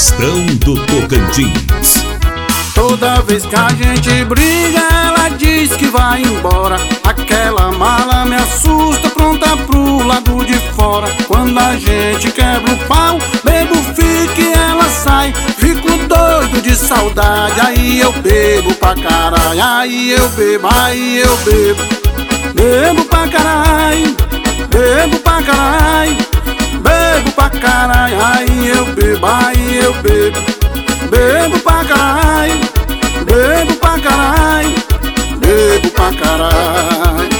Faustão do Tocantins. Toda vez que a gente briga, ela diz que vai embora. Aquela mala me assusta, pronta pro lado de fora. Quando a gente quebra o pau, bebo, fica e ela sai. Fico doido de saudade, aí eu bebo pra caralho. Aí eu bebo, aí eu bebo. Bebo pra caralho, bebo pra caralho. Bebo pra caralho, aí eu bebo, aí eu bebo. Bebo pra caralho, bebo pra caralho, bebo pra caralho.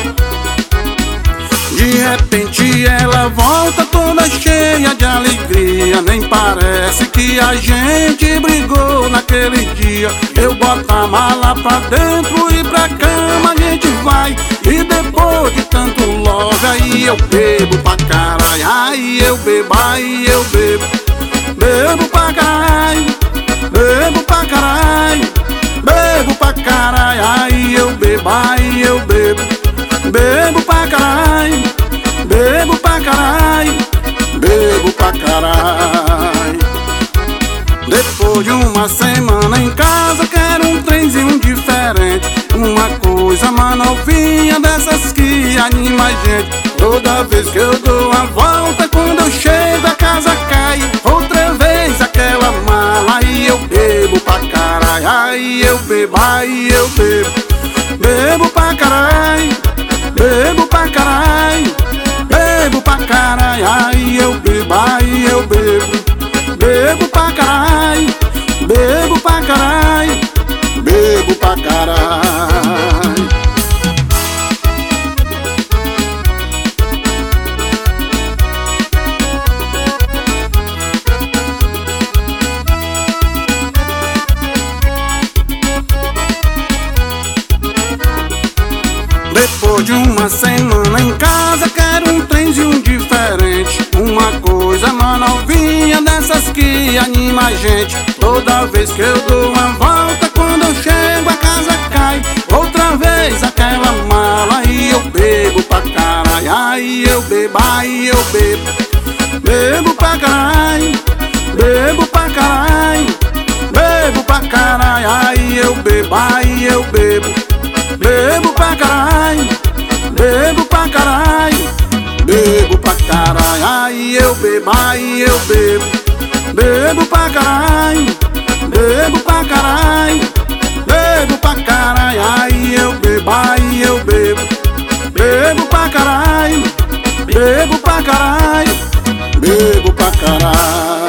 De repente ela volta toda cheia de alegria. Nem parece que a gente brigou naquele dia. Eu boto a mala pra dentro e pra cama a gente vai. E depois de tanto love, aí eu bebo pra caralho. Aí eu bebo, aí eu bebo. Bebo pra caralho, bebo pra caralho, bebo pra caralho. Aí eu bebo, aí eu bebo. Bebo pra caralho, bebo pra caralho, bebo pra caralho. Depois de uma semana em casa, quero um trenzinho diferente. Uma coisa mais novinha, dessas que anima a gente. Toda vez que eu dou a volta, quando eu chego a casa cai. Outra vez aquela mala, aí eu bebo pra caralho. Aí eu bebo, aí eu bebo. Bebo pra caralho, bebo pra caralho, bebo pra caralho. Aí eu bebo, aí eu bebo. Bebo pra caralho, bebo pra caralho, bebo pra caralho. Depois de uma semana em casa, quero um trenzinho diferente. Uma coisa mais novinha, dessas que anima a gente. Toda vez que eu dou uma volta, quando eu chego a casa cai. Outra vez aquela mala, aí eu bebo pra caralho. Aí eu bebo, aí eu bebo. Bebo pra caralho, bebo pra caralho, bebo pra caralho. Aí eu bebo, aí eu bebo. Bebo pra caralho, bebo pra caralho, bebo pra caralho. Aí eu bebo, aí eu bebo. Bebo pra caralho, bebo pra caralho, bebo pra caralho. Aí eu bebo, aí eu bebo. Bebo pra caralho, bebo pra caralho, bebo pra caralho.